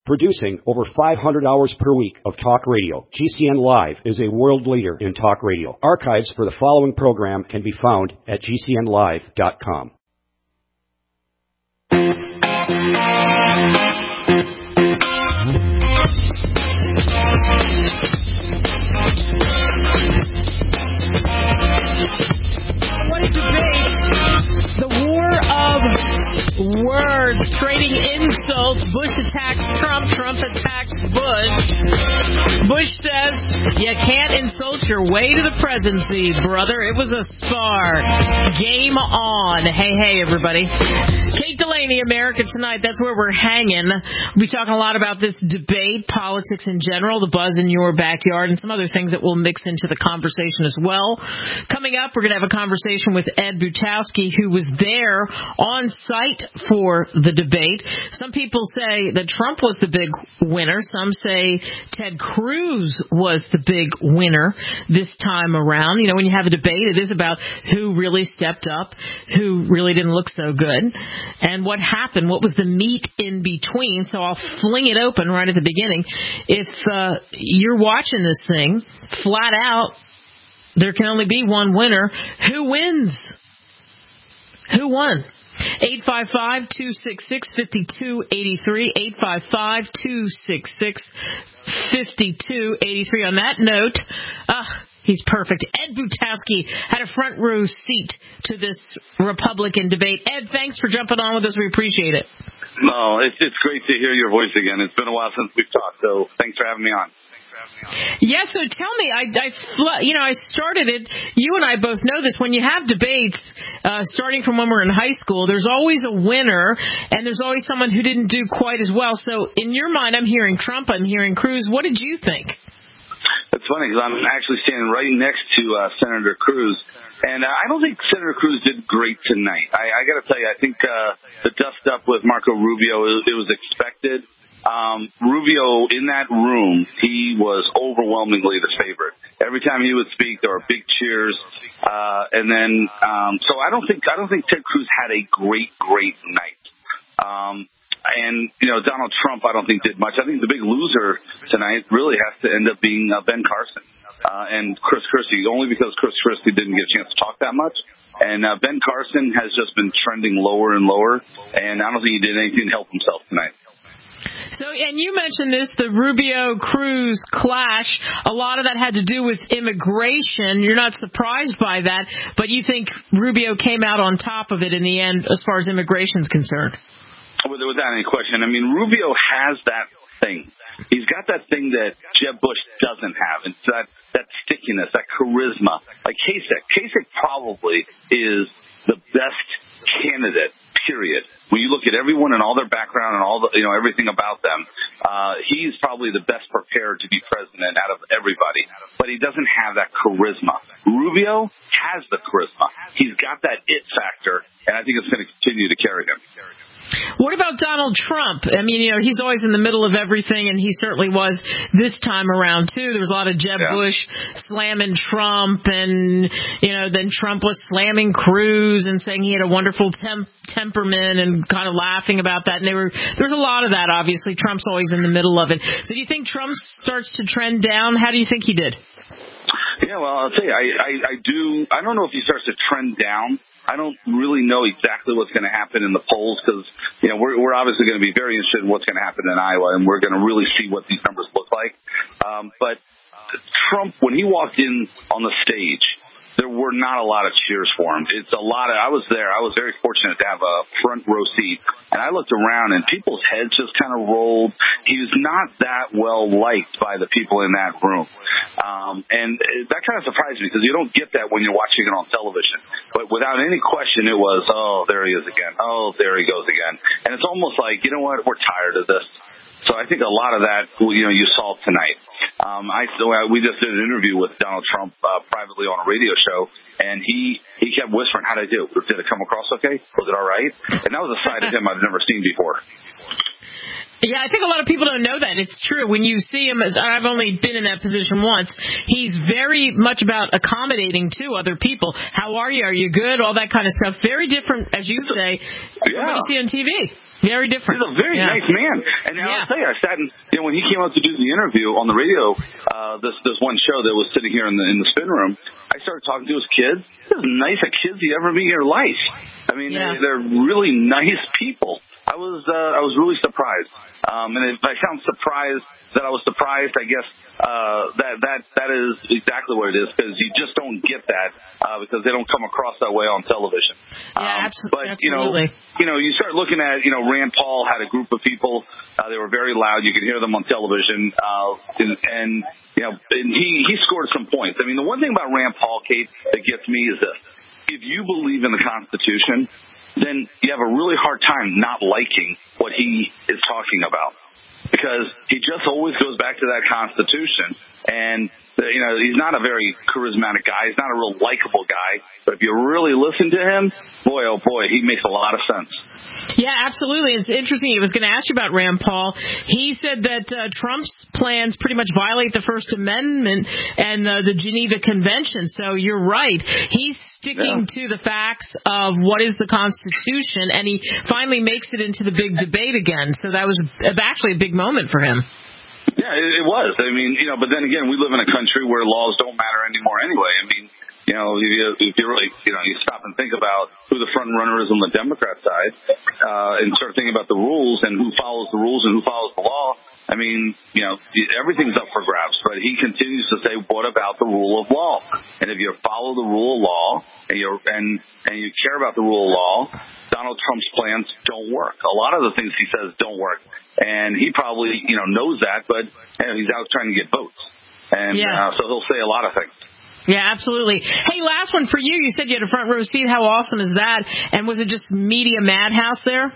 Producing over 500 hours per week of talk radio, GCN Live is a world leader in talk radio. Archives for the following program can be found at GCNlive.com. What a debate. The war of words, trading insults. Bush attacks Trump. Trump attacks Bush. Bush says, you can't insult your way to the presidency, brother. It was a spar. Game on. Hey, everybody. Kate Delaney, America Tonight. That's where we're hanging. We'll be talking a lot about this debate, politics in general, the buzz in your backyard, and some other things that we'll mix into the conversation as well. Coming up, we're going to have a conversation with Ed Butowski, who was there on site for the debate. Some people say that Trump was the big winner. Some say Ted Cruz was the big winner this time around. You know, when you have a debate, it is about who really stepped up, who really didn't look so good, and what happened, what was the meat in between. So I'll fling it open right at the beginning. If you're watching this thing, flat out, there can only be one winner. Who wins? Who won? 855-266-5283, 855-266-5283. On that note, he's perfect. Ed Butowski had a front row seat to this Republican debate. Ed, thanks for jumping on with us. We appreciate it. No, it's great to hear your voice again. It's been a while since we've talked, so thanks for having me on. Yeah, so tell me, I started it, you and I both know this, when you have debates, starting from when we're in high school, there's always a winner, and there's always someone who didn't do quite as well. So in your mind, I'm hearing Trump, I'm hearing Cruz. What did you think? It's funny, because I'm actually standing right next to Senator Cruz, and I don't think Senator Cruz did great tonight. I got to tell you, I think the dust-up with Marco Rubio, it was expected. Rubio, in that room, he was overwhelmingly the favorite. Every time he would speak, there were big cheers. So I don't think Ted Cruz had a great night. And, Donald Trump, I don't think did much. I think the big loser tonight really has to end up being Ben Carson, and Chris Christie, only because Chris Christie didn't get a chance to talk that much. And, Ben Carson has just been trending lower and lower, and I don't think he did anything to help himself tonight. So, and you mentioned this, the Rubio-Cruz clash. A lot of that had to do with immigration. You're not surprised by that, but you think Rubio came out on top of it in the end as far as immigration is concerned? Without any question. I mean, Rubio has that thing. He's got that thing that Jeb Bush doesn't have. It's that stickiness, that charisma. Like Kasich. Kasich probably is the best candidate, period. When you look at everyone and all their background and all the, everything about them, he's probably the best prepared to be president out of everybody. But he doesn't have that charisma. Rubio has the charisma. He's got that it factor, and I think it's going to continue to carry him. What about Donald Trump? I mean, he's always in the middle of everything, and he certainly was this time around, too. There was a lot of Jeb Bush slamming Trump, and, then Trump was slamming Cruz and saying he had a wonderful temperament and kind of laughing about that. And there was a lot of that, obviously. Trump's always in the middle of it. So do you think Trump starts to trend down? How do you think he did? Yeah, well, I'll tell you, I don't know if he starts to trend down. I don't really know exactly what's going to happen in the polls because, we're obviously going to be very interested in what's going to happen in Iowa, and we're going to really see what these numbers look like. But Trump, when he walked in on the stage, there were not a lot of cheers for him. I was there. I was very fortunate to have a front row seat, and I looked around, and people's heads just kind of rolled. He was not that well liked by the people in that room. And that kind of surprised me because you don't get that when you're watching it on television. But without any question, it was, oh, there he is again. Oh, there he goes again. And it's almost like, you know what, we're tired of this. So I think a lot of that, you saw tonight. We just did an interview with Donald Trump privately on a radio show, and he kept whispering, how'd I do? Did it come across okay? Was it all right? And that was a side of him I've never seen before. Yeah, I think a lot of people don't know that. It's true. When you see him, I've only been in that position once, he's very much about accommodating to other people. How are you? Are you good? All that kind of stuff. Very different, as you say, from what you see on TV. Very different. He's a very nice man. And I'll tell you, I sat and when he came out to do the interview on the radio, this one show that was sitting here in the spin room, I started talking to his kids. They're as nice a kids you ever meet in your life. I mean, they're really nice people. I was really surprised. And if I sound surprised that I was surprised, I guess that is exactly what it is, because you just don't get that because they don't come across that way on television. Yeah, but absolutely. You start looking at Rand Paul had a group of people. They were very loud. You could hear them on television, and he scored some points. I mean, the one thing about Rand Paul, Kate, that gets me is this: if you believe in the Constitution, then you have a really hard time not liking what he is talking about, because he just always goes back to that Constitution. And, he's not a very charismatic guy. He's not a real likable guy. But if you really listen to him, boy, oh boy, he makes a lot of sense. Yeah, absolutely. It's interesting. I was going to ask you about Rand Paul. He said that Trump's plans pretty much violate the First Amendment and the Geneva Convention. So you're right. He's sticking to the facts of what is the Constitution, and he finally makes it into the big debate again. So that was actually a big moment for him. Yeah, it was. I mean, but then again, we live in a country where laws don't matter anymore anyway. I mean, if you really, you stop and think about who the front runner is on the Democrat side, and start thinking about the rules and who follows the rules and who follows the law. I mean, everything's up for grabs, but he continues to say, what about the rule of law? And if you follow the rule of law and you care about the rule of law, Donald Trump's plans don't work. A lot of the things he says don't work. And he probably, knows that, but he's out trying to get votes. And so he'll say a lot of things. Yeah, absolutely. Hey, last one for you. You said you had a front row seat. How awesome is that? And was it just media madhouse there?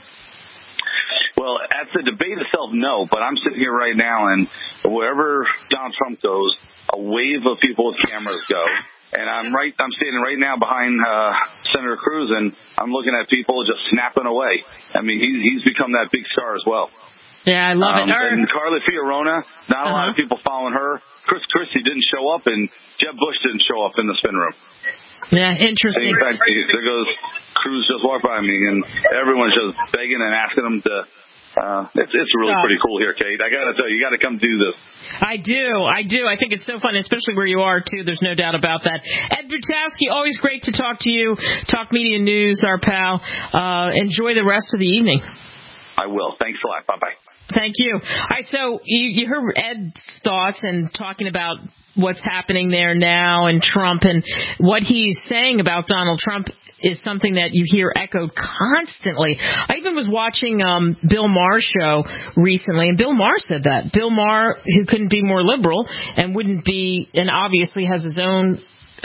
Well, at the debate itself, no. But I'm sitting here right now, and wherever Donald Trump goes, a wave of people with cameras go. And I'm standing right now behind Senator Cruz, and I'm looking at people just snapping away. I mean, he's become that big star as well. Yeah, I love it. And Carly Fiorina, not a lot of people following her. Chris Christie didn't show up, and Jeb Bush didn't show up in the spin room. Yeah, interesting. In fact, there goes Cruz just walked by me, and everyone's just begging and asking him to. It's really pretty cool here, Kate. I got to tell you, you got to come do this. I do. I think it's so fun, especially where you are, too. There's no doubt about that. Ed Butowsky, always great to talk to you. Talk Media News, our pal. Enjoy the rest of the evening. I will. Thanks a lot. Bye-bye. Thank you. All right, so you heard Ed's thoughts and talking about what's happening there now and Trump, and what he's saying about Donald Trump is something that you hear echoed constantly. I even was watching Bill Maher's show recently, and Bill Maher said that. Bill Maher, who couldn't be more liberal and and obviously has his own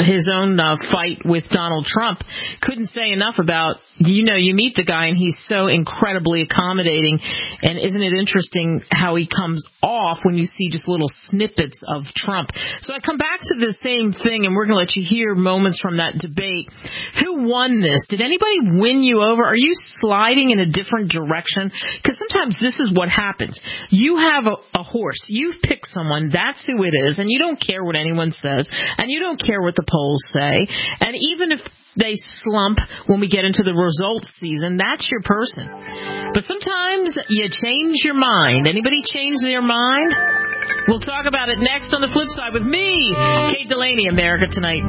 fight with Donald Trump, couldn't say enough about, you meet the guy and he's so incredibly accommodating. And isn't it interesting how he comes off when you see just little snippets of Trump? So I come back to the same thing, and we're going to let you hear moments from that debate. Who won this? Did anybody win you over? Are you sliding in a different direction? Because sometimes this is what happens. You have a horse. You've picked someone. That's who it is. And you don't care what anyone says. And you don't care what the polls say. And even if they slump when we get into the results season, that's your person. But sometimes you change your mind. Anybody change their mind? We'll talk about it next on The Flip Side with me, Kate Delaney, America Tonight.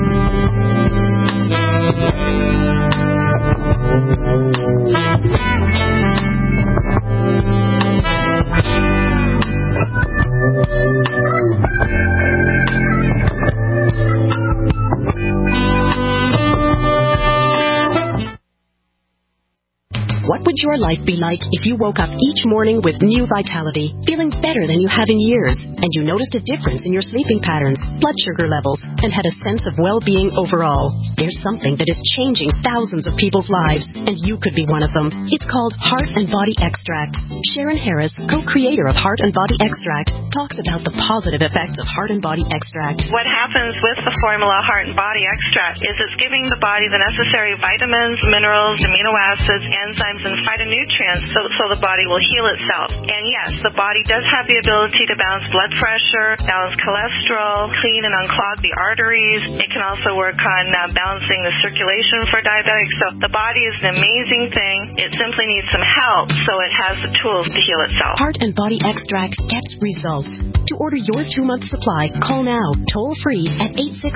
What would your life be like if you woke up each morning with new vitality, feeling better than you have in years, and you noticed a difference in your sleeping patterns, blood sugar levels, and had a sense of well-being overall. There's something that is changing thousands of people's lives, and you could be one of them. It's called Heart and Body Extract. Sharon Harris, co-creator of Heart and Body Extract, talks about the positive effects of Heart and Body Extract. What happens with the formula Heart and Body Extract is it's giving the body the necessary vitamins, minerals, amino acids, enzymes, and phytonutrients so the body will heal itself. And yes, the body does have the ability to balance blood pressure, balance cholesterol, clean and unclog the arteries. It can also work on balancing the circulation for diabetics. So the body is an amazing thing. It simply needs some help so it has the tools to heal itself. Heart and Body Extract gets results. To order your 2-month supply, call now, toll-free at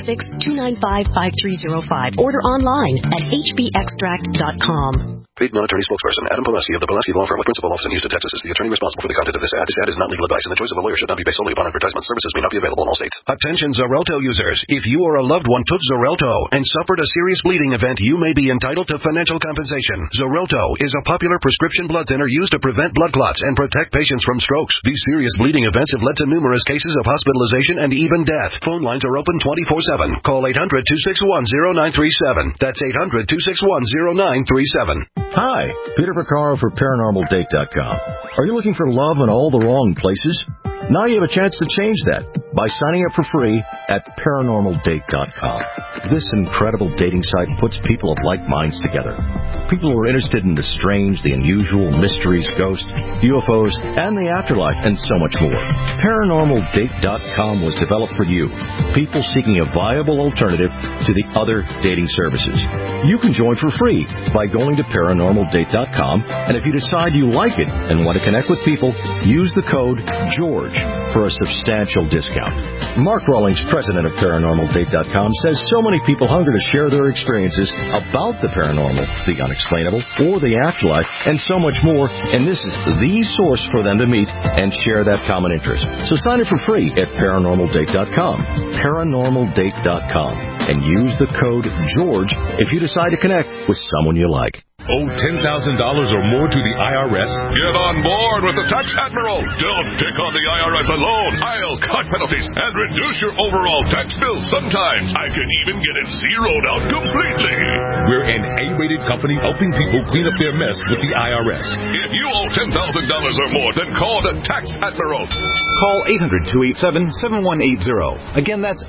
866-295-5305. Order online at hbextract.com. Paid non-attorney spokesperson Adam Pulaski of the Pulaski Law Firm with principal office in Houston, Texas is the attorney responsible for the content of this ad. This ad is not legal advice, and the choice of a lawyer should not be based solely upon advertisement. Services may not be available in all states. Attention Xarelto users. If you or a loved one took Xarelto and suffered a serious bleeding event, you may be entitled to financial compensation. Xarelto is a popular prescription blood thinner used to prevent blood clots and protect patients from strokes. These serious bleeding events have led to numerous cases of hospitalization and even death. Phone lines are open 24/7. Call 800-261-0937. That's 800-261-0937. Hi, Peter Vaccaro for ParanormalDate.com. Are you looking for love in all the wrong places? Now you have a chance to change that by signing up for free at ParanormalDate.com. This incredible dating site puts people of like minds together. People who are interested in the strange, the unusual, mysteries, ghosts, UFOs, and the afterlife, and so much more. ParanormalDate.com was developed for you, people seeking a viable alternative to the other dating services. You can join for free by going to ParanormalDate.com, and if you decide you like it and want to connect with people, use the code GEORGE for a substantial discount. Mark Rawlings, president of ParanormalDate.com, says so many people hunger to share their experiences about the paranormal, the unexplainable, or the afterlife, and so much more, and this is the source for them to meet and share that common interest. So sign up for free at ParanormalDate.com, ParanormalDate.com, and use the code GEORGE if you decide to connect with someone you like. Owe $10,000 or more to the IRS? Get on board with the Tax Admiral. Don't take on the IRS alone. I'll cut penalties and reduce your overall tax bill. Sometimes I can even get it zeroed out completely. We're an A-rated company helping people clean up their mess with the IRS. If you owe $10,000 or more, then call the Tax Admiral. Call 800-287-7180. Again, that's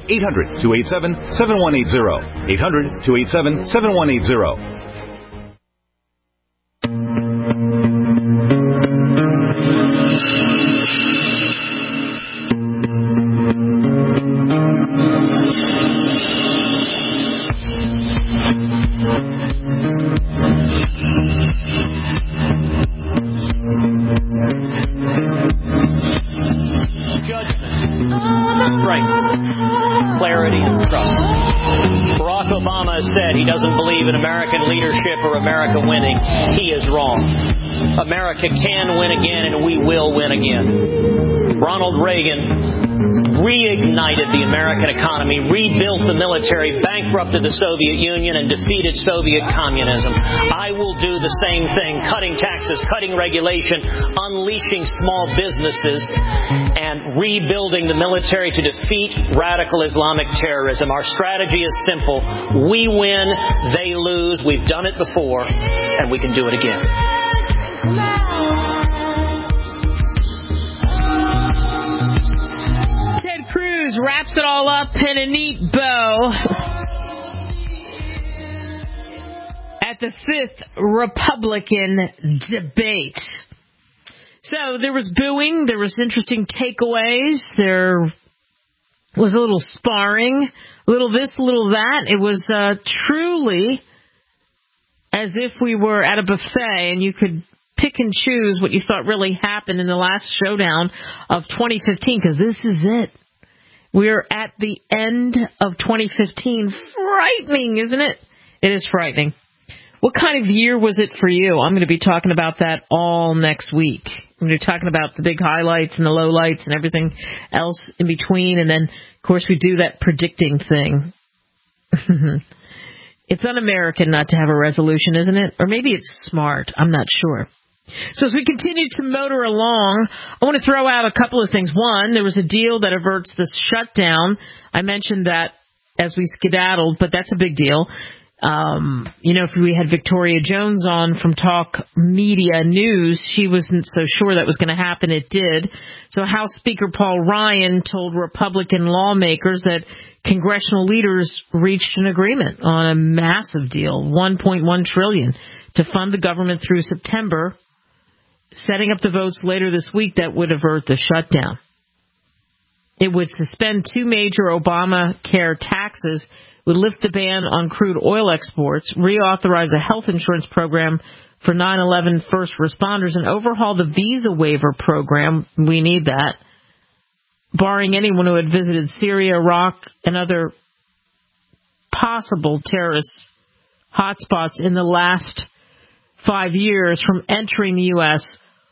800-287-7180. 800-287-7180. He doesn't believe in American leadership or America winning. He is wrong. America can win again, and we will win again. Ronald Reagan reignited the American economy, rebuilt the military, bankrupted the Soviet Union, and defeated Soviet communism. I will do the same thing, cutting taxes, cutting regulation, unleashing small businesses, and rebuilding the military to defeat radical Islamic terrorism. Our strategy is simple. We win, they lose. We've done it before, and we can do it again. Ted Cruz wraps it all up in a neat bow at the 5th Republican debate. So there was booing, there was interesting takeaways, there was a little sparring, a little this, a little that. It was truly as if we were at a buffet and you could pick and choose what you thought really happened in the last showdown of 2015, because this is it. We're at the end of 2015. Frightening, isn't it? It is frightening. What kind of year was it for you? I'm going to be talking about that all next week. I'm going to be talking about the big highlights and the lowlights and everything else in between. And then, of course, we do that predicting thing. It's un-American not to have a resolution, isn't it? Or maybe it's smart. I'm not sure. So as we continue to motor along, I want to throw out a couple of things. One, there was a deal that averts this shutdown. I mentioned that as we skedaddled, but that's a big deal. If we had Victoria Jones on from Talk Media News, she wasn't so sure that was going to happen. It did. So House Speaker Paul Ryan told Republican lawmakers that congressional leaders reached an agreement on a massive deal, $1.1 trillion, to fund the government through September, setting up the votes later this week that would avert the shutdown. It would suspend two major Obamacare taxes, would lift the ban on crude oil exports, reauthorize a health insurance program for 9/11 first responders, and overhaul the visa waiver program. We need that. Barring anyone who had visited Syria, Iraq, and other possible terrorist hotspots in the last 5 years from entering the U.S.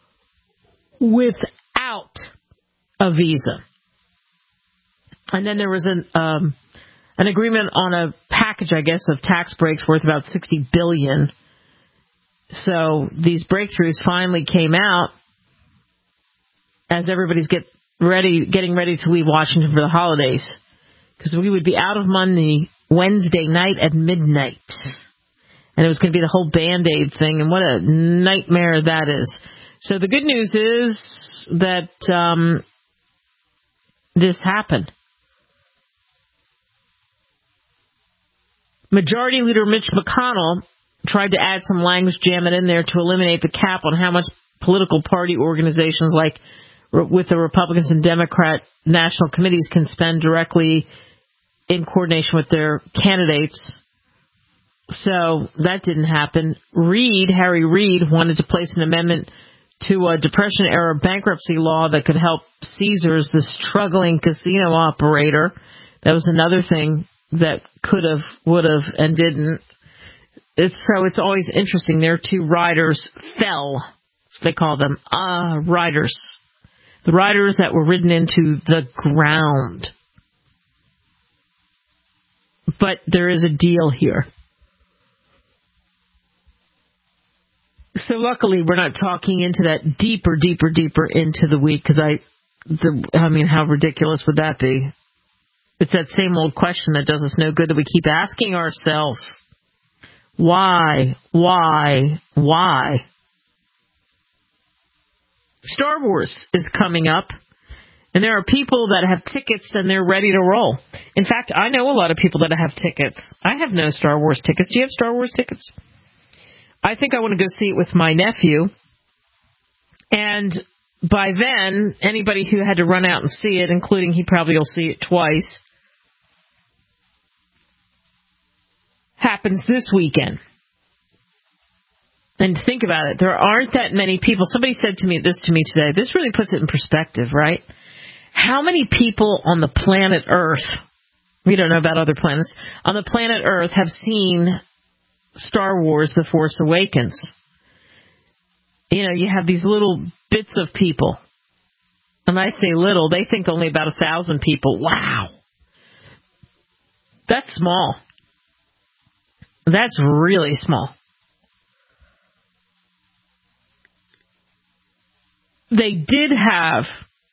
without a visa. And then there was an agreement on a package, I guess, of tax breaks worth about $60 billion. So these breakthroughs finally came out as everybody's getting ready to leave Washington for the holidays, because we would be out of money Wednesday night at midnight. And it was going to be the whole Band-Aid thing, and what a nightmare that is. So the good news is that this happened. Majority Leader Mitch McConnell tried to add some language, jam it in there to eliminate the cap on how much political party organizations like with the Republicans and Democrat national committees can spend directly in coordination with their candidates. So that didn't happen. Harry Reid, wanted to place an amendment to a Depression-era bankruptcy law that could help Caesars, the struggling casino operator. That was another thing that could have, would have, and didn't. It's always interesting. Their two riders fell. So they call them riders. The riders that were ridden into the ground. But there is a deal here. So luckily we're not talking into that deeper into the week, because how ridiculous would that be? It's that same old question that does us no good, that we keep asking ourselves. Why? Star Wars is coming up, and there are people that have tickets and they're ready to roll. In fact, I know a lot of people that have tickets. I have no Star Wars tickets. Do you have Star Wars tickets? I think I want to go see it with my nephew. And by then, anybody who had to run out and see it, including he probably will see it twice, happens this weekend. And think about it. There aren't that many people. Somebody said to me today. This really puts it in perspective, right? How many people on the planet Earth, we don't know about other planets, on the planet Earth have seen Star Wars: The Force Awakens? You have these little bits of people. And I say little, they think only about 1,000 people. Wow. That's small. That's really small. They did have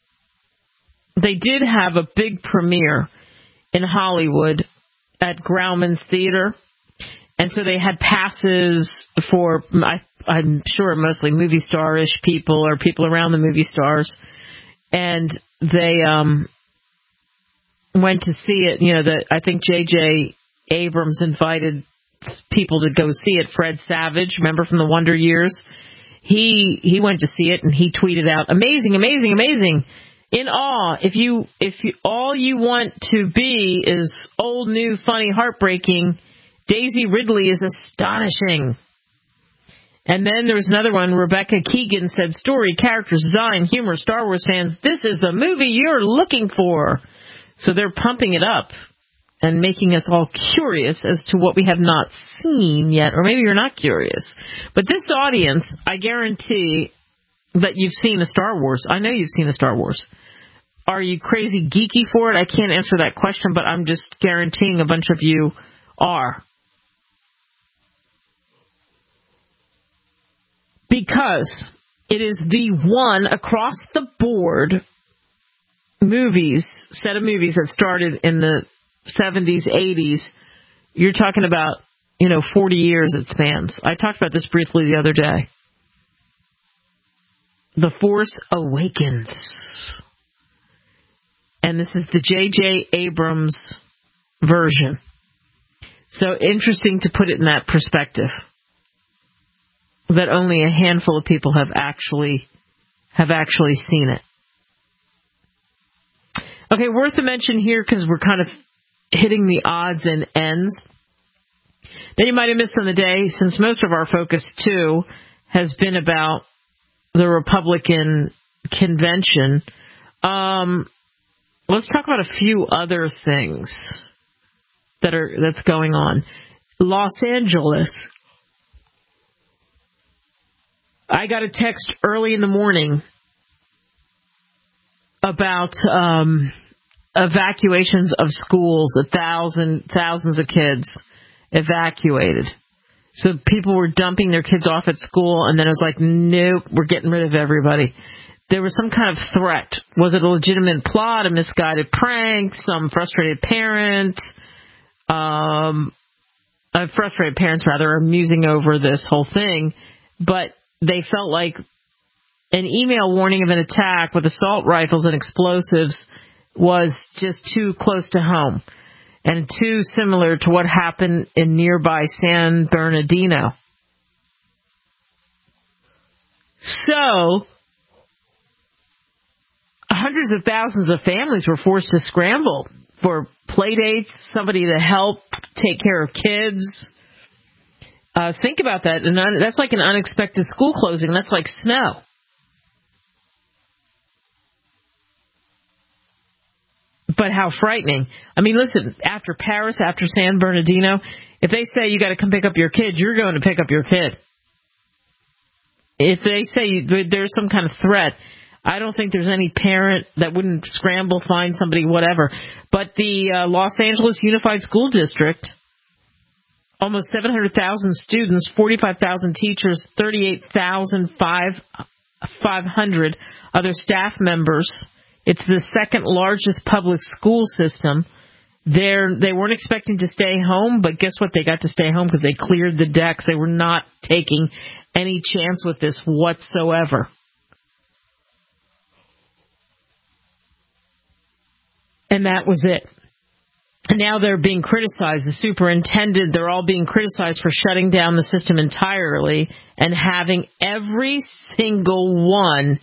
a big premiere in Hollywood at Grauman's Theater. And so they had passes for, I'm sure, mostly movie star-ish people or people around the movie stars. And they went to see it. I think J.J. Abrams invited people to go see it. Fred Savage, remember from the Wonder Years? He went to see it, and he tweeted out, "Amazing, amazing, amazing. In awe. If you all you want to be is old, new, funny, heartbreaking, Daisy Ridley is astonishing." And then there was another one. Rebecca Keegan said, "Story, characters, design, humor, Star Wars fans, this is the movie you're looking for." So they're pumping it up and making us all curious as to what we have not seen yet. Or maybe you're not curious. But this audience, I guarantee that you've seen a Star Wars. I know you've seen a Star Wars. Are you crazy geeky for it? I can't answer that question, but I'm just guaranteeing a bunch of you are. Because it is the one across the board set of movies that started in the 70s, 80s, you're talking about, 40 years it spans. I talked about this briefly the other day. The Force Awakens. And this is the J.J. Abrams version. So interesting to put it in that perspective. That only a handful of people have actually seen it. Okay, worth a mention here because we're kind of hitting the odds and ends. Then you might have missed on the day, since most of our focus, too, has been about the Republican convention. Let's talk about a few other things that's going on. Los Angeles. I got a text early in the morning about evacuations of schools, thousands of kids evacuated. So people were dumping their kids off at school, and then it was like, nope, we're getting rid of everybody. There was some kind of threat. Was it a legitimate plot, a misguided prank, some frustrated parent? Frustrated parents, rather, are musing over this whole thing, but they felt like an email warning of an attack with assault rifles and explosives was just too close to home and too similar to what happened in nearby San Bernardino. So, hundreds of thousands of families were forced to scramble for play dates, somebody to help take care of kids. Think about that. And that's like an unexpected school closing. That's like snow. But how frightening. I mean, listen, after Paris, after San Bernardino, if they say you got to come pick up your kid, you're going to pick up your kid. If they say there's some kind of threat, I don't think there's any parent that wouldn't scramble, find somebody, whatever. But the Los Angeles Unified School District, almost 700,000 students, 45,000 teachers, 38,500 other staff members. It's the second largest public school system. They weren't expecting to stay home, but guess what? They got to stay home because they cleared the decks. They were not taking any chance with this whatsoever. And that was it. And now they're being criticized. The superintendent, they're all being criticized for shutting down the system entirely and having every single one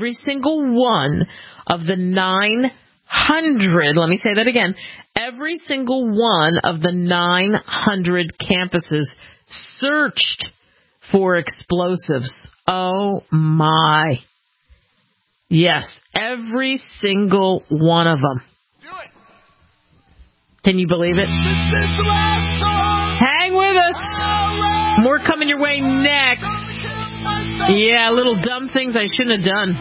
of the 900, let me say that again, every single one of the 900 campuses searched for explosives. Oh my. Yes, every single one of them. Can you believe it? Hang with us. More coming your way next. Yeah, little dumb things I shouldn't have done.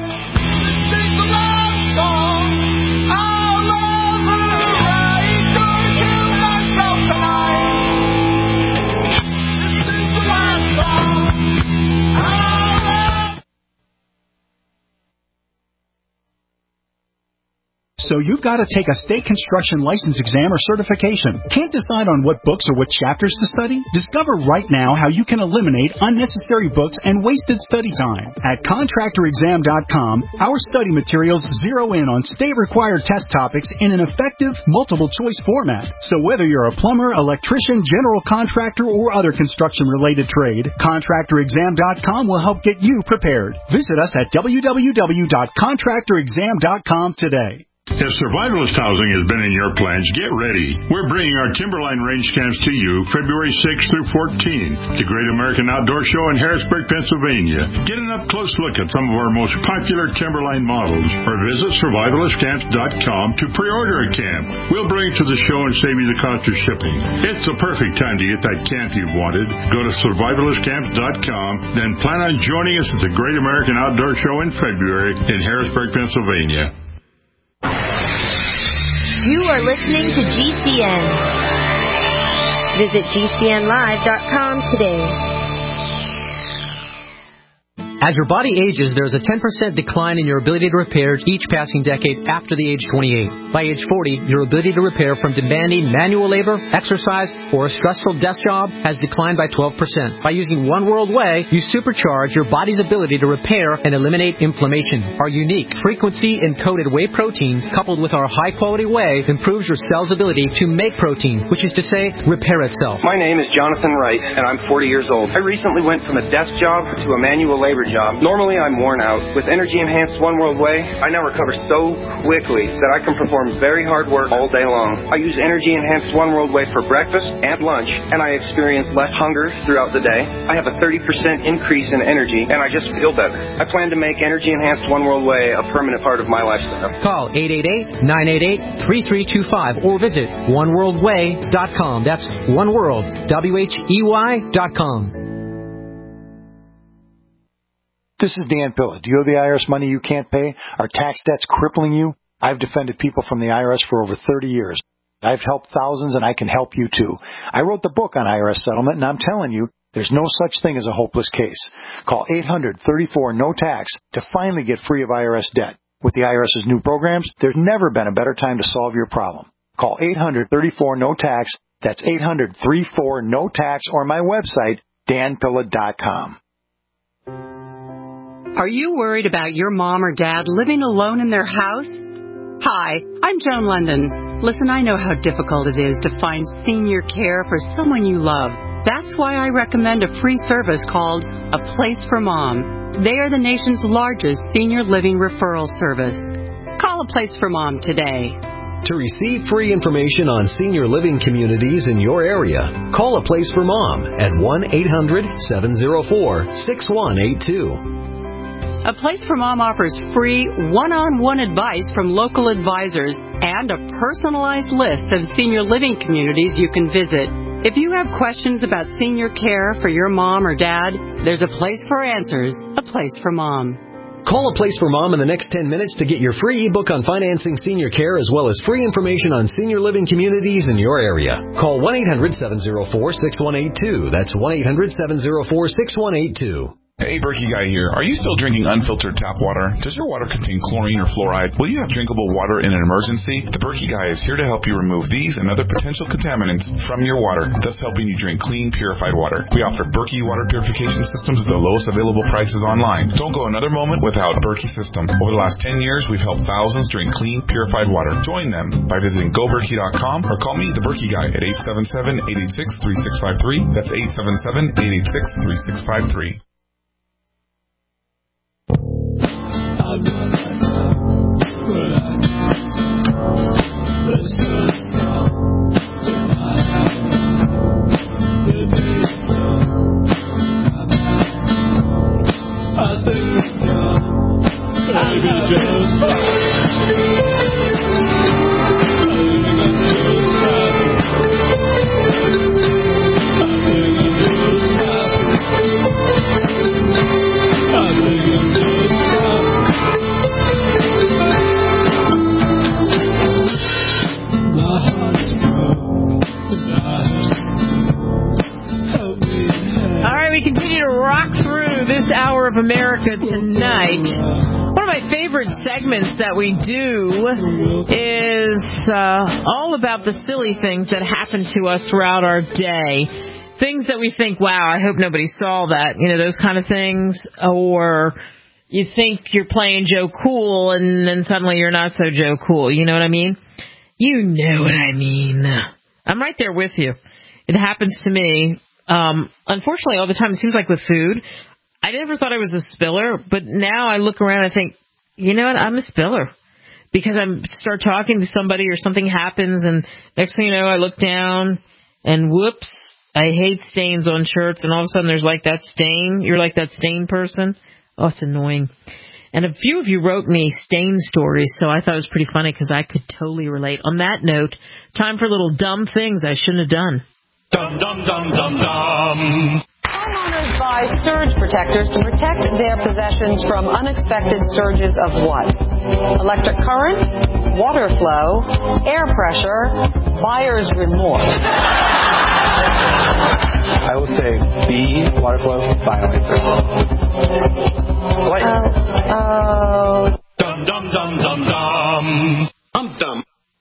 So you've got to take a state construction license exam or certification. Can't decide on what books or what chapters to study? Discover right now how you can eliminate unnecessary books and wasted study time. At ContractorExam.com, our study materials zero in on state-required test topics in an effective, multiple-choice format. So whether you're a plumber, electrician, general contractor, or other construction-related trade, ContractorExam.com will help get you prepared. Visit us at www.ContractorExam.com today. If survivalist housing has been in your plans, get ready. We're bringing our Timberline Range Camps to you February 6th through 14th, the Great American Outdoor Show in Harrisburg, Pennsylvania. Get an up-close look at some of our most popular Timberline models, or visit survivalistcamps.com to pre-order a camp. We'll bring it to the show and save you the cost of shipping. It's the perfect time to get that camp you've wanted. Go to survivalistcamps.com, then plan on joining us at the Great American Outdoor Show in February in Harrisburg, Pennsylvania. You are listening to GCN. Visit GCNlive.com today. As your body ages, there's a 10% decline in your ability to repair each passing decade after the age 28. By age 40, your ability to repair from demanding manual labor, exercise, or a stressful desk job has declined by 12%. By using One World Whey, you supercharge your body's ability to repair and eliminate inflammation. Our unique frequency-encoded whey protein, coupled with our high-quality whey, improves your cell's ability to make protein, which is to say, repair itself. My name is Jonathan Wright, and I'm 40 years old. I recently went from a desk job to a manual labor job. Normally, I'm worn out. With energy-enhanced One World Whey, I now recover so quickly that I can perform very hard work all day long. I use energy-enhanced One World Whey for breakfast and lunch, and I experience less hunger throughout the day. I have a 30% increase in energy, and I just feel better. I plan to make energy-enhanced One World Whey a permanent part of my lifestyle. Call 888-988-3325 or visit oneworldwhey.com. That's oneworld, WHEY.com. This is Dan Pilla. Do you owe the IRS money you can't pay? Are tax debts crippling you? I've defended people from the IRS for over 30 years. I've helped thousands, and I can help you too. I wrote the book on IRS settlement, and I'm telling you, there's no such thing as a hopeless case. Call 800-34-NO-TAX to finally get free of IRS debt. With the IRS's new programs, there's never been a better time to solve your problem. Call 800-34-NO-TAX. That's 800-34-NO-TAX, or my website, danpilla.com. Are you worried about your mom or dad living alone in their house? Hi, I'm Joan London. Listen, I know how difficult it is to find senior care for someone you love. That's why I recommend a free service called A Place for Mom. They are the nation's largest senior living referral service. Call A Place for Mom today. To receive free information on senior living communities in your area, call A Place for Mom at 1-800-704-6182. A Place for Mom offers free one-on-one advice from local advisors and a personalized list of senior living communities you can visit. If you have questions about senior care for your mom or dad, there's a place for answers, A Place for Mom. Call A Place for Mom in the next 10 minutes to get your free ebook on financing senior care as well as free information on senior living communities in your area. Call 1-800-704-6182. That's 1-800-704-6182. Hey, Berkey Guy here. Are you still drinking unfiltered tap water? Does your water contain chlorine or fluoride? Will you have drinkable water in an emergency? The Berkey Guy is here to help you remove these and other potential contaminants from your water, thus helping you drink clean, purified water. We offer Berkey water purification systems at the lowest available prices online. Don't go another moment without Berkey system. Over the last 10 years, we've helped thousands drink clean, purified water. Join them by visiting GoBerkey.com or call me, the Berkey Guy, at 877-886-3653. That's 877-886-3653. Of America tonight. One of my favorite segments that we do is all about the silly things that happen to us throughout our day. Things that we think, wow, I hope nobody saw that. You know, those kind of things. Or you think you're playing Joe Cool and then suddenly you're not so Joe Cool. You know what I mean? You know what I mean. I'm right there with you. It happens to me. Unfortunately, all the time, it seems like with food. I never thought I was a spiller, but now I look around and I think, you know what, I'm a spiller. Because I start talking to somebody or something happens, and next thing you know, I look down, and whoops, I hate stains on shirts, and all of a sudden there's like that stain. You're like that stain person. Oh, it's annoying. And a few of you wrote me stain stories, so I thought it was pretty funny because I could totally relate. On that note, time for little dumb things I shouldn't have done. Dum, dum, dum, dum, dum. Homeowners buy surge protectors to protect their possessions from unexpected surges of what? Electric current, water flow, air pressure, buyer's remorse. I will say B, water flow, violence. Dum dum dum dum dum. I'm dumb.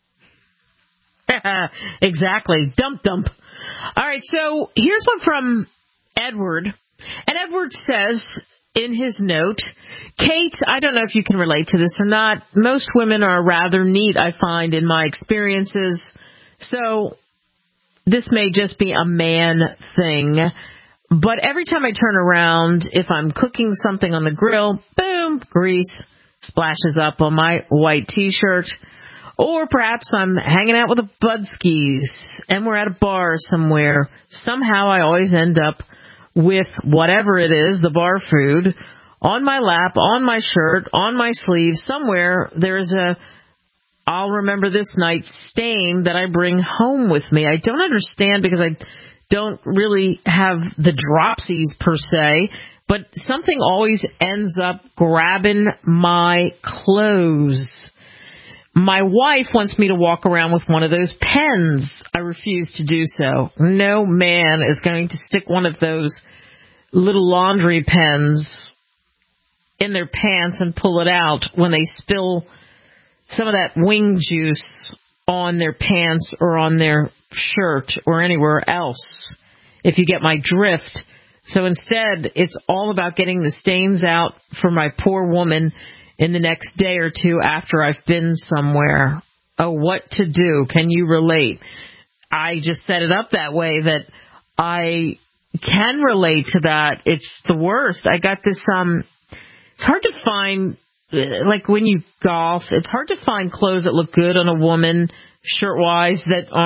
Exactly. Dump. All right, so here's one from Edward. And Edward says in his note, Kate, I don't know if you can relate to this or not. Most women are rather neat, I find, in my experiences. So this may just be a man thing. But every time I turn around, if I'm cooking something on the grill, boom, grease splashes up on my white T-shirt. Or perhaps I'm hanging out with the Budskis and we're at a bar somewhere. Somehow I always end up with whatever it is, the bar food, on my lap, on my shirt, on my sleeve. Somewhere there's a I'll remember this night stain that I bring home with me. I don't understand because I don't really have the dropsies per se, but something always ends up grabbing my clothes. My wife wants me to walk around with one of those pens. I refuse to do so. No man is going to stick one of those little laundry pens in their pants and pull it out when they spill some of that wing juice on their pants or on their shirt or anywhere else, if you get my drift. So instead, it's all about getting the stains out for my poor woman in the next day or two after I've been somewhere. Oh, what to do? Can you relate? I just set it up that way that I can relate to that. It's the worst. I got this, it's hard to find, like when you golf, it's hard to find clothes that look good on a woman shirt-wise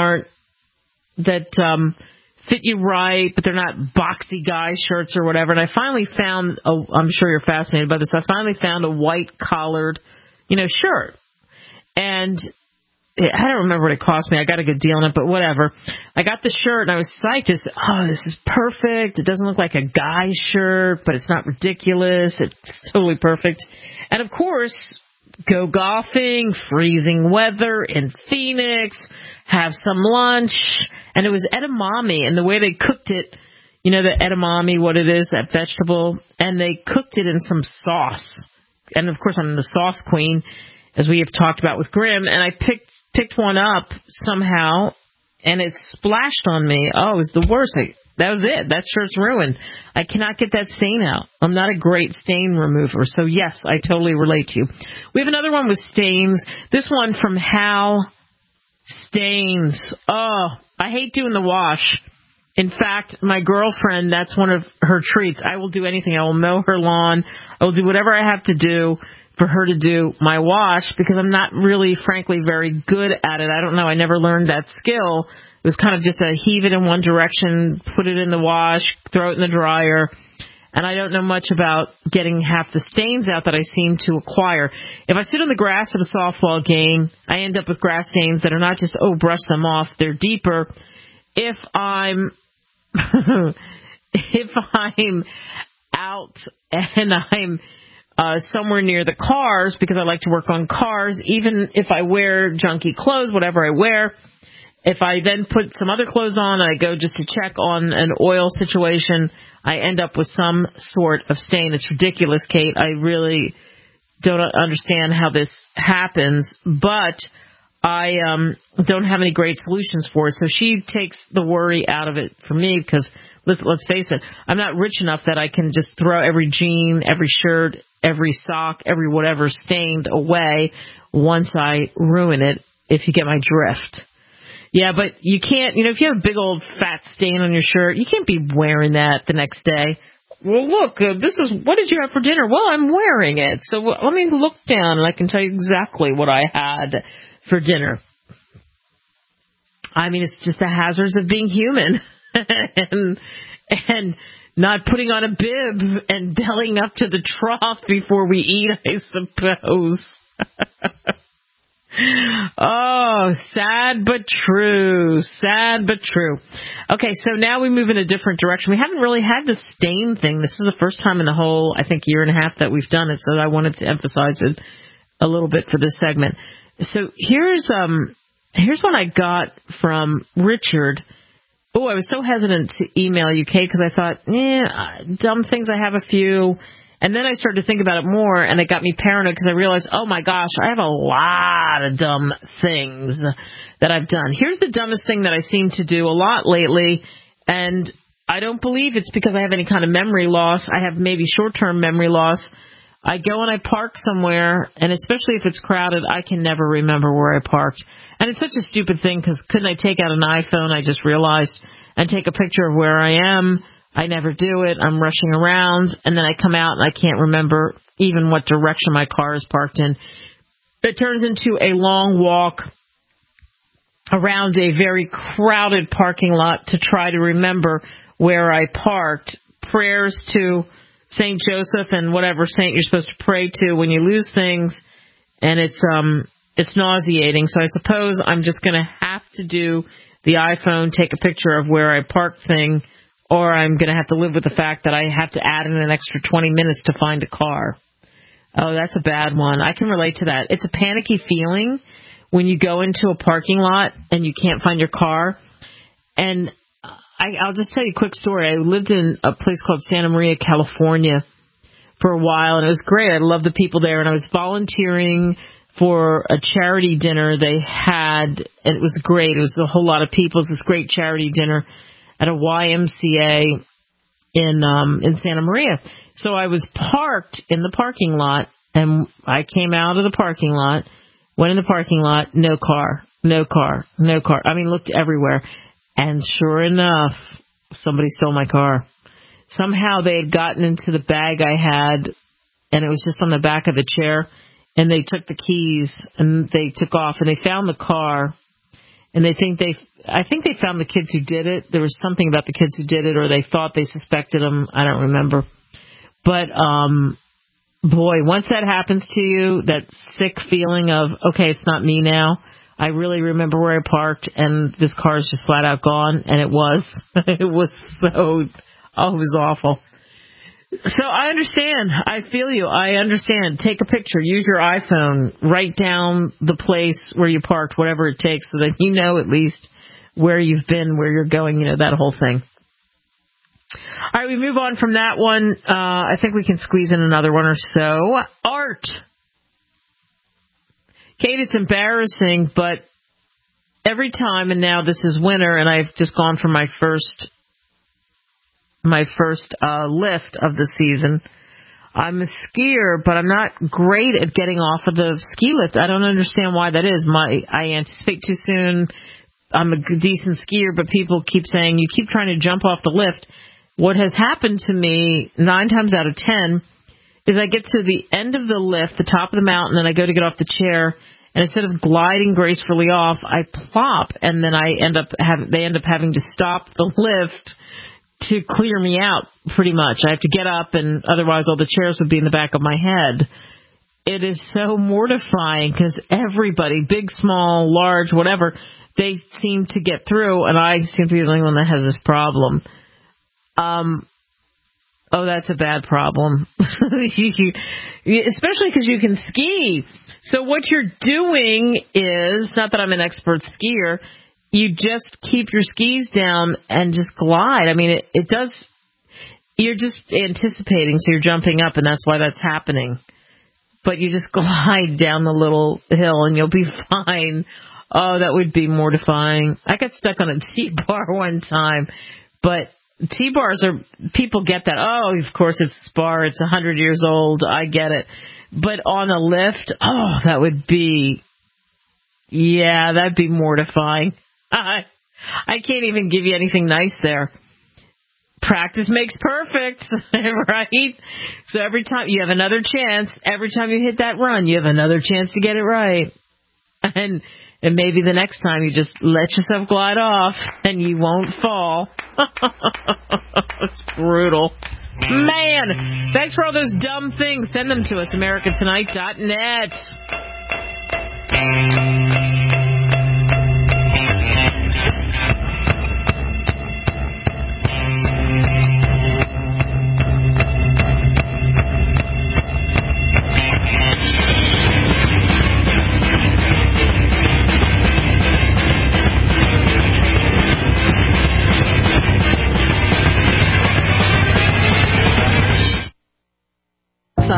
that fit you right, but they're not boxy guy shirts or whatever. And I finally found, I'm sure you're fascinated by this, I finally found a white collared, shirt. And I don't remember what it cost me. I got a good deal on it, but whatever. I got the shirt and I was psyched. This is perfect. It doesn't look like a guy shirt, but it's not ridiculous. It's totally perfect. And of course, go golfing, freezing weather in Phoenix, have some lunch, and it was edamame, and the way they cooked it, the edamame, what it is, that vegetable, and they cooked it in some sauce. And of course, I'm the sauce queen, as we have talked about with Grim, and I picked one up somehow, and it splashed on me. Oh, it was the worst. That was it. That shirt's ruined. I cannot get that stain out. I'm not a great stain remover, so yes, I totally relate to you. We have another one with stains. This one from Hal. Stains. Oh, I hate doing the wash. In fact, my girlfriend, that's one of her treats. I will do anything. I will mow her lawn. I will do whatever I have to do for her to do my wash because I'm not really, frankly, very good at it. I don't know. I never learned that skill. It was kind of just a heave it in one direction, put it in the wash, throw it in the dryer. And I don't know much about getting half the stains out that I seem to acquire. If I sit on the grass at a softball game, I end up with grass stains that are not just, brush them off. They're deeper. If I'm out and I'm somewhere near the cars, because I like to work on cars, even if I wear junky clothes, whatever I wear, if I then put some other clothes on and I go just to check on an oil situation, I end up with some sort of stain. It's ridiculous, Kate. I really don't understand how this happens, but I don't have any great solutions for it. So she takes the worry out of it for me because, let's face it, I'm not rich enough that I can just throw every jean, every shirt, every sock, every whatever stained away once I ruin it, if you get my drift. Yeah, but you can't, if you have a big old fat stain on your shirt, you can't be wearing that the next day. Well, look, what did you have for dinner? Well, I'm wearing it. So let me look down and I can tell you exactly what I had for dinner. I mean, it's just the hazards of being human and not putting on a bib and bellying up to the trough before we eat, I suppose. Oh, sad but true. Sad but true. Okay, so now we move in a different direction. We haven't really had the stain thing. This is the first time in the whole, I think, year and a half that we've done it, so I wanted to emphasize it a little bit for this segment. So here's one I got from Richard. Oh, I was so hesitant to email you, Kate, because I thought, dumb things, I have a few. And then I started to think about it more, and it got me paranoid because I realized, oh my gosh, I have a lot of dumb things that I've done. Here's the dumbest thing that I seem to do a lot lately, and I don't believe it's because I have any kind of memory loss. I have maybe short-term memory loss. I go and I park somewhere, and especially if it's crowded, I can never remember where I parked. And it's such a stupid thing because couldn't I take out an iPhone, I just realized, and take a picture of where I am? I never do it. I'm rushing around, and then I come out and I can't remember even what direction my car is parked in. It turns into a long walk around a very crowded parking lot to try to remember where I parked. Prayers to St. Joseph and whatever saint you're supposed to pray to when you lose things, and it's nauseating. So I suppose I'm just going to have to do the iPhone, take a picture of where I parked thing, or I'm going to have to live with the fact that I have to add in an extra 20 minutes to find a car. Oh, that's a bad one. I can relate to that. It's a panicky feeling when you go into a parking lot and you can't find your car. And I'll just tell you a quick story. I lived in a place called Santa Maria, California for a while, and it was great. I loved the people there, and I was volunteering for a charity dinner they had, and it was great. It was a whole lot of people. It was this great charity dinner at a YMCA in Santa Maria. So I was parked in the parking lot, and I came out of the parking lot, went in the parking lot, no car. I mean, looked everywhere. And sure enough, somebody stole my car. Somehow they had gotten into the bag I had, and it was just on the back of the chair, and they took the keys, and they took off, and they found the car, and I think they found the kids who did it. There was something about the kids who did it, or they thought they suspected them. I don't remember. But, boy, once that happens to you, that sick feeling of, okay, it's not me now. I really remember where I parked, and this car is just flat out gone, and it was awful. So I understand. I feel you. I understand. Take a picture. Use your iPhone. Write down the place where you parked, whatever it takes, so that you know at least where you've been, where you're going, that whole thing. All right, we move on from that one. I think we can squeeze in another one or so. Art. Kate, it's embarrassing, but every time, and now this is winter, and I've just gone for my first lift of the season. I'm a skier, but I'm not great at getting off of the ski lift. I don't understand why that is. I anticipate too soon. I'm a decent skier, but people keep saying, you keep trying to jump off the lift. What has happened to me 9 times out of 10 is I get to the end of the lift, the top of the mountain, and I go to get off the chair, and instead of gliding gracefully off, I plop, and then they end up having to stop the lift to clear me out, pretty much. I have to get up, and otherwise all the chairs would be in the back of my head. It is so mortifying because everybody, big, small, large, whatever, they seem to get through, and I seem to be the only one that has this problem. Oh, that's a bad problem. Especially because you can ski. So what you're doing is, not that I'm an expert skier, you just keep your skis down and just glide. I mean, it does, you're just anticipating, so you're jumping up, and that's why that's happening. But you just glide down the little hill, and you'll be fine. Oh, that would be mortifying. I got stuck on a T-bar one time, but T-bars people get that. Oh, of course it's Spar. It's 100 years old. I get it. But on a lift, that'd be mortifying. I can't even give you anything nice there. Practice makes perfect, right? So every time you have another chance, every time you hit that run, you have another chance to get it right. And maybe the next time you just let yourself glide off and you won't fall. It's brutal. Man, thanks for all those dumb things. Send them to us, americatonight.net.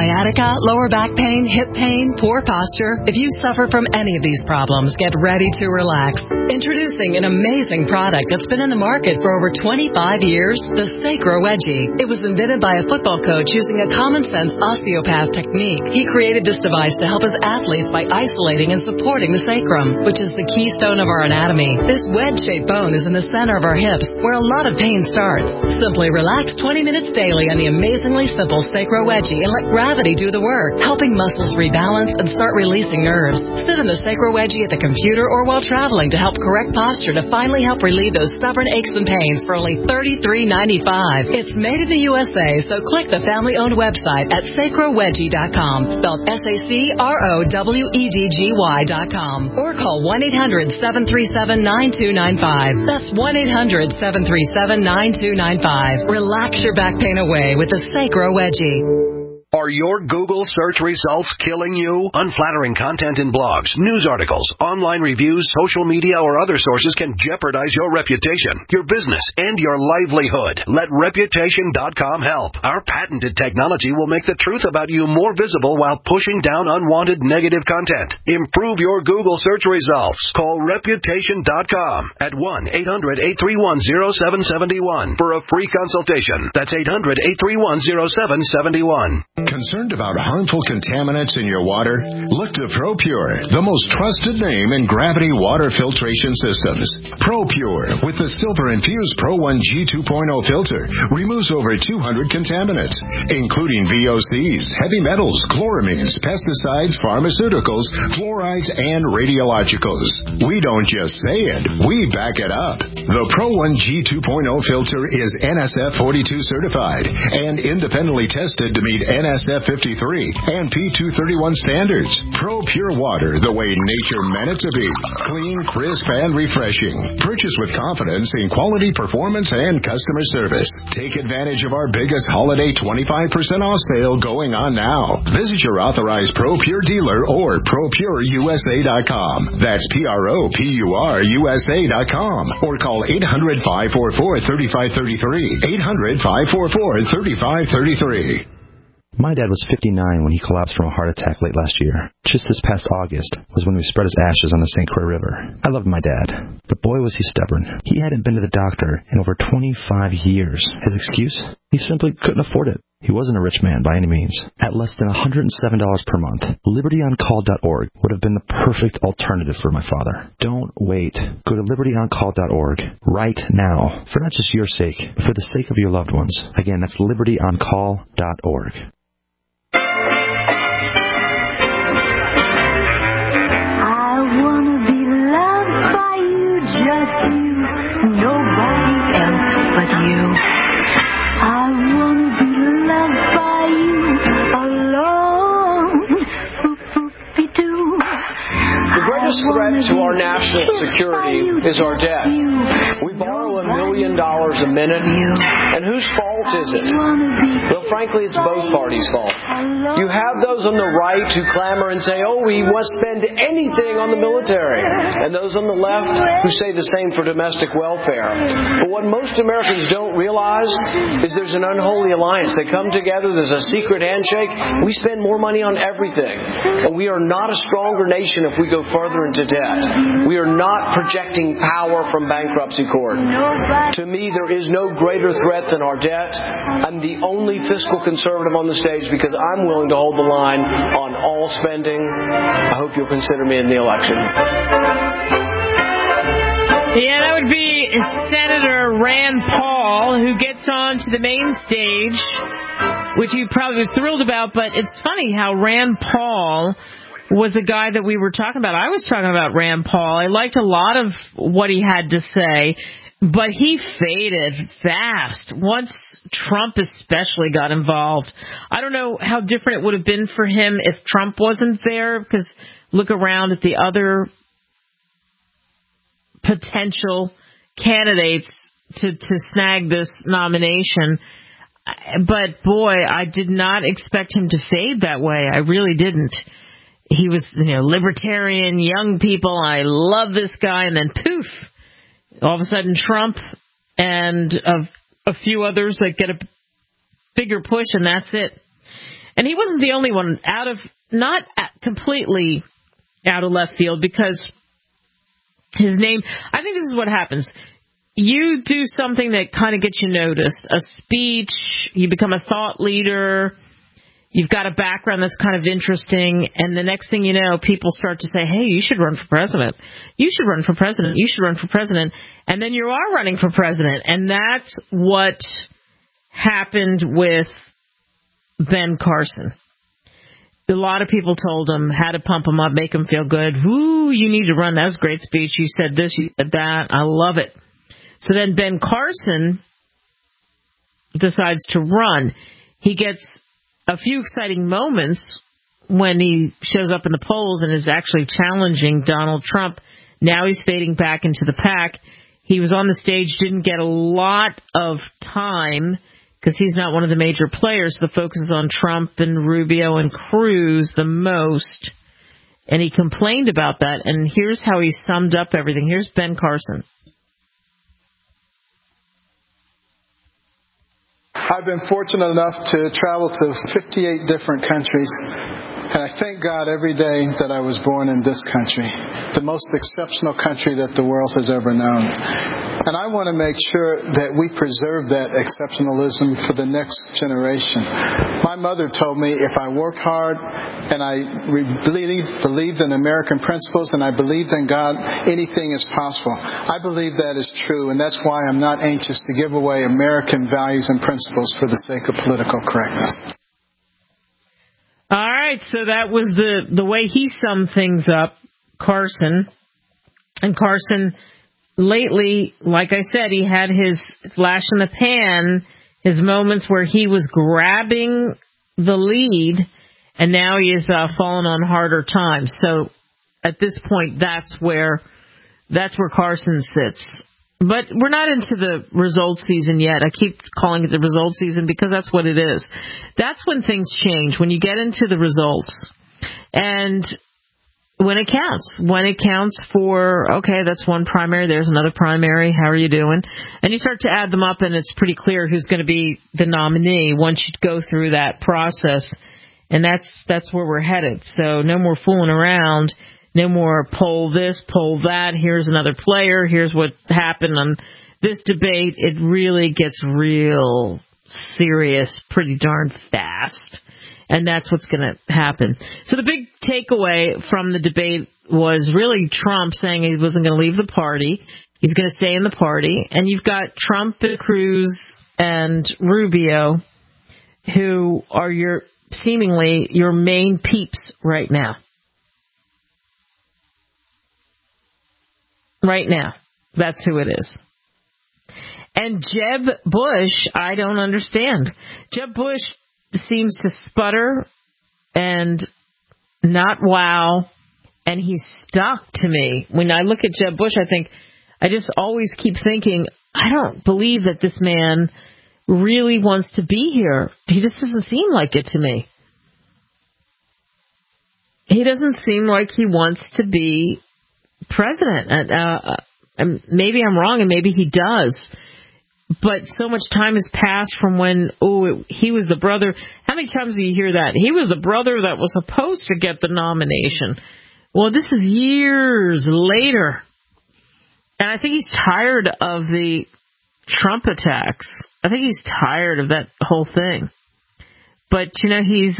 sciatica, lower back pain, hip pain, poor posture. If you suffer from any of these problems, get ready to relax. Introducing an amazing product that's been in the market for over 25 years, the Sacro Wedgie. It was invented by a football coach using a common-sense osteopath technique. He created this device to help his athletes by isolating and supporting the sacrum, which is the keystone of our anatomy. This wedge-shaped bone is in the center of our hips, where a lot of pain starts. Simply relax 20 minutes daily on the amazingly simple Sacro Wedgie and let gravity do the work, helping muscles rebalance and start releasing nerves. Sit in the Sacro Wedgie at the computer or while traveling to help correct posture to finally help relieve those stubborn aches and pains for only $33.95. It's made in the USA, so click the family-owned website at sacrowedgie.com, spelled SACROWEDGY.com, or call 1-800-737-9295. That's 1-800-737-9295. Relax your back pain away with the Sacro Wedgie. Are your Google search results killing you? Unflattering content in blogs, news articles, online reviews, social media, or other sources can jeopardize your reputation, your business, and your livelihood. Let Reputation.com help. Our patented technology will make the truth about you more visible while pushing down unwanted negative content. Improve your Google search results. Call Reputation.com at 1-800-831-0771 for a free consultation. That's 800-831-0771. Concerned about harmful contaminants in your water? Look to ProPure, the most trusted name in gravity water filtration systems. ProPure, with the silver-infused Pro 1G 2.0 filter, removes over 200 contaminants, including VOCs, heavy metals, chloramines, pesticides, pharmaceuticals, fluorides, and radiologicals. We don't just say it, we back it up. The Pro 1G 2.0 filter is NSF 42 certified and independently tested to meet NSF 53 and P231 standards. ProPure water, the way nature meant it to be. Clean, crisp, and refreshing. Purchase with confidence in quality, performance, and customer service. Take advantage of our biggest holiday 25% off sale going on now. Visit your authorized ProPure dealer or ProPureUSA.com. That's ProPureUSA.com. Or call 800-544-3533. 800-544-3533. My dad was 59 when he collapsed from a heart attack late last year. Just this past August was when we spread his ashes on the St. Croix River. I loved my dad, but boy was he stubborn. He hadn't been to the doctor in over 25 years. His excuse? He simply couldn't afford it. He wasn't a rich man by any means. At less than $107 per month, LibertyOnCall.org would have been the perfect alternative for my father. Don't wait. Go to LibertyOnCall.org right now, for not just your sake, but for the sake of your loved ones. Again, that's LibertyOnCall.org. Nobody else but you. I want to be loved by you alone. The greatest threat to our national security is our debt. We borrow $1 million a minute, and whose fault is it? Well, frankly, it's both parties' fault. You have those on the right who clamor and say, oh, we must spend anything on the military. And those on the left who say the same for domestic welfare. But what most Americans don't realize is there's an unholy alliance. They come together, there's a secret handshake. We spend more money on everything. And we are not a stronger nation if we go further into debt. We are not projecting power from bankruptcy court. To me, there is no greater threat than our debt. I'm the only fiscal conservative on the stage because I'm willing to hold the line on all spending. I hope you'll consider me in the election. Yeah, that would be Senator Rand Paul, who gets on to the main stage, which he probably was thrilled about. But it's funny how Rand Paul was a guy that we were talking about. I was talking about Rand Paul. I liked a lot of what he had to say, but he faded fast once Trump especially got involved. I don't know how different it would have been for him if Trump wasn't there, because look around at the other potential candidates to snag this nomination. But boy, I did not expect him to fade that way. I really didn't. He was, libertarian, young people. I love this guy. And then poof, all of a sudden Trump and a few others that get a bigger push, and that's it. And he wasn't the only one not completely out of left field, because his name, I think this is what happens. You do something that kind of gets you noticed, a speech, you become a thought leader, you've got a background that's kind of interesting, and the next thing you know, people start to say, hey, you should run for president. You should run for president. You should run for president. And then you are running for president. And that's what happened with Ben Carson. A lot of people told him how to pump him up, make him feel good. Woo, you need to run. That was a great speech. You said this, you said that. I love it. So then Ben Carson decides to run. He gets a few exciting moments when he shows up in the polls and is actually challenging Donald Trump. Now he's fading back into the pack. He was on the stage, didn't get a lot of time because he's not one of the major players. The focus is on Trump and Rubio and Cruz the most. And he complained about that. And here's how he summed up everything. Here's Ben Carson. I've been fortunate enough to travel to 58 different countries, and I thank God every day that I was born in this country, the most exceptional country that the world has ever known. And I want to make sure that we preserve that exceptionalism for the next generation. My mother told me if I worked hard and I believed in American principles and I believed in God, anything is possible. I believe that is true, and that's why I'm not anxious to give away American values and principles for the sake of political correctness. All right, so that was the way he summed things up, Carson. And Carson, lately, like I said, he had his flash in the pan, his moments where he was grabbing the lead, and now he is fallen on harder times. So at this point, that's where Carson sits. But we're not into the results season yet. I keep calling it the results season because that's what it is. That's when things change, when you get into the results. And when it counts for, okay, that's one primary, there's another primary, how are you doing? And you start to add them up, and it's pretty clear who's going to be the nominee once you go through that process. And that's where we're headed. So no more fooling around. No more poll this, poll that. Here's another player. Here's what happened on this debate. It really gets real serious pretty darn fast. And that's what's going to happen. So the big takeaway from the debate was really Trump saying he wasn't going to leave the party. He's going to stay in the party. And you've got Trump and Cruz and Rubio, who are seemingly your main peeps right now. Right now. That's who it is. And Jeb Bush, I don't understand. Jeb Bush seems to sputter and not wow, and he's stuck to me. When I look at Jeb Bush, I just always keep thinking, I don't believe that this man really wants to be here. He just doesn't seem like it to me. He doesn't seem like he wants to be president. And maybe I'm wrong, and maybe he does. But so much time has passed from when, he was the brother. How many times do you hear that? He was the brother that was supposed to get the nomination. Well, this is years later. And I think he's tired of the Trump attacks. I think he's tired of that whole thing. But, he's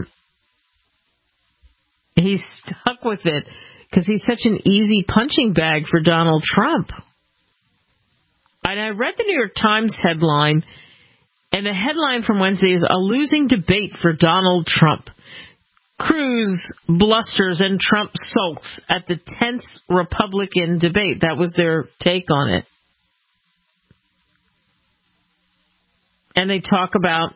stuck with it because he's such an easy punching bag for Donald Trump. And I read the New York Times headline, and the headline from Wednesday is a losing debate for Donald Trump. Cruz blusters and Trump sulks at the tense Republican debate. That was their take on it. And they talk about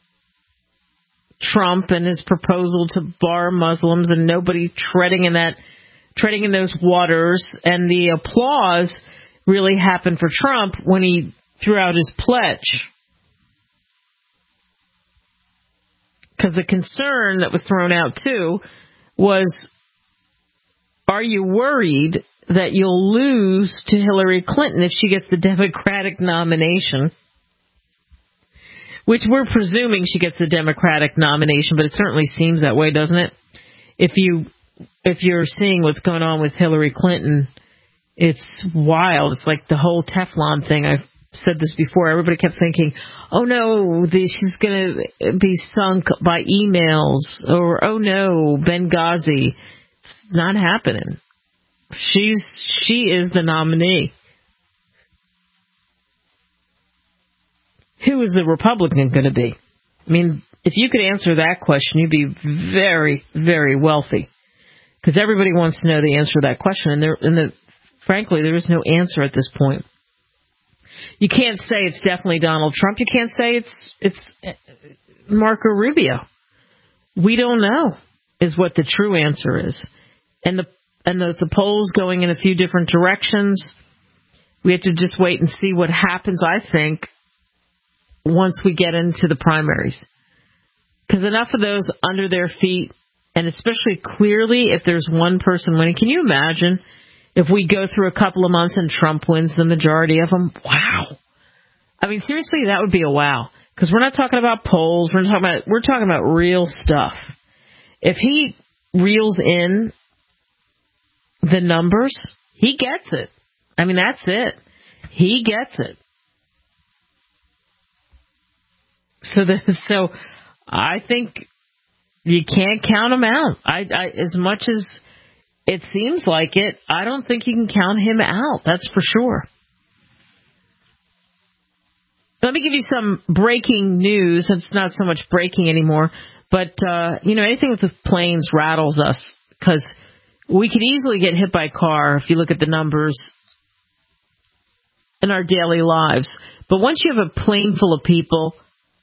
Trump and his proposal to bar Muslims and nobody treading in those waters. And the applause really happened for Trump when he threw out his pledge. Because the concern that was thrown out, too, was, are you worried that you'll lose to Hillary Clinton if she gets the Democratic nomination? which we're presuming she gets the Democratic nomination, but it certainly seems that way, doesn't it? If you're seeing what's going on with Hillary Clinton, it's wild. It's like the whole Teflon thing. I've said this before. Everybody kept thinking, oh no, she's going to be sunk by emails, or oh no, Benghazi. It's not happening. She is the nominee. Who is the Republican going to be? I mean, if you could answer that question, you'd be very, very wealthy. Because everybody wants to know the answer to that question, and frankly, there is no answer at this point. You can't say it's definitely Donald Trump. You can't say it's Marco Rubio. We don't know is what the true answer is. And the polls going in a few different directions. We have to just wait and see what happens, I think, once we get into the primaries. Because enough of those under their feet, and especially clearly if there's one person winning. Can you imagine if we go through a couple of months and Trump wins the majority of them? Wow. I mean, seriously, that would be a wow. Because we're not talking about polls. We're talking about real stuff. If he reels in the numbers, he gets it. I mean, that's it. He gets it. So I think you can't count him out. As much as it seems like it, I don't think you can count him out. That's for sure. Let me give you some breaking news. It's not so much breaking anymore, but anything with the planes rattles us because we could easily get hit by a car if you look at the numbers in our daily lives. But once you have a plane full of people,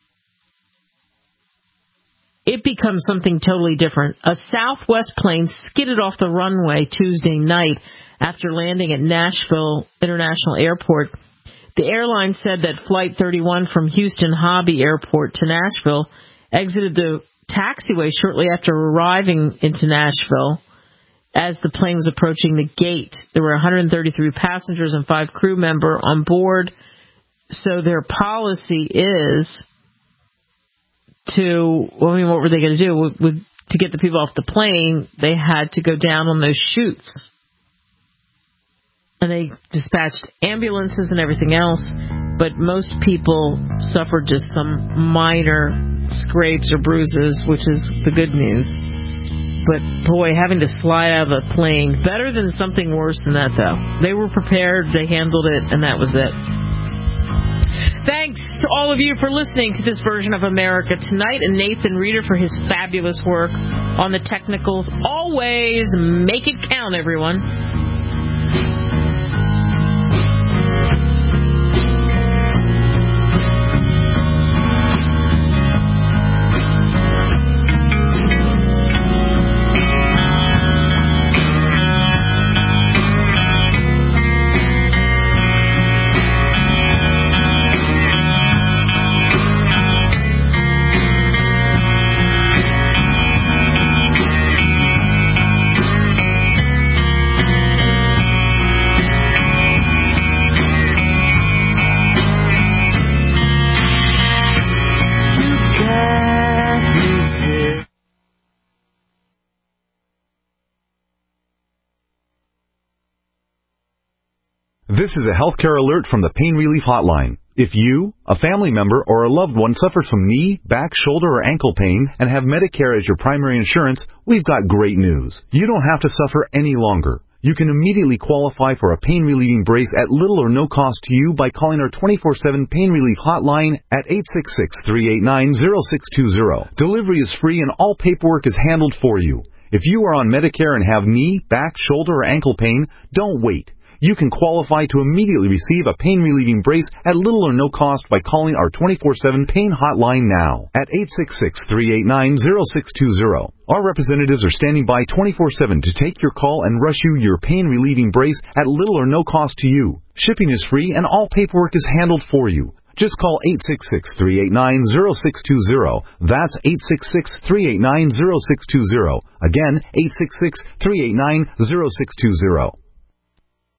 it becomes something totally different. A Southwest plane skidded off the runway Tuesday night after landing at Nashville International Airport. The airline said that Flight 31 from Houston Hobby Airport to Nashville exited the taxiway shortly after arriving into Nashville as the plane was approaching the gate. There were 133 passengers and 5 crew members on board. So their policy is what were they going to do? To get the people off the plane, they had to go down on those chutes. And they dispatched ambulances and everything else, but most people suffered just some minor scrapes or bruises, which is the good news. But boy, having to slide out of a plane, better than something worse than that, though. They were prepared, they handled it, and that was it. Thanks to all of you for listening to this version of America Tonight, and Nathan Reeder for his fabulous work on the technicals. Always make it count, everyone. This is a healthcare alert from the Pain Relief Hotline. If you, a family member, or a loved one suffers from knee, back, shoulder, or ankle pain and have Medicare as your primary insurance, we've got great news. You don't have to suffer any longer. You can immediately qualify for a pain-relieving brace at little or no cost to you by calling our 24/7 Pain Relief Hotline at 866-389-0620. Delivery is free and all paperwork is handled for you. If you are on Medicare and have knee, back, shoulder, or ankle pain, don't wait. You can qualify to immediately receive a pain-relieving brace at little or no cost by calling our 24/7 Pain Hotline now at 866-389-0620. Our representatives are standing by 24/7 to take your call and rush you your pain-relieving brace at little or no cost to you. Shipping is free and all paperwork is handled for you. Just call 866-389-0620. That's 866-389-0620. Again, 866-389-0620.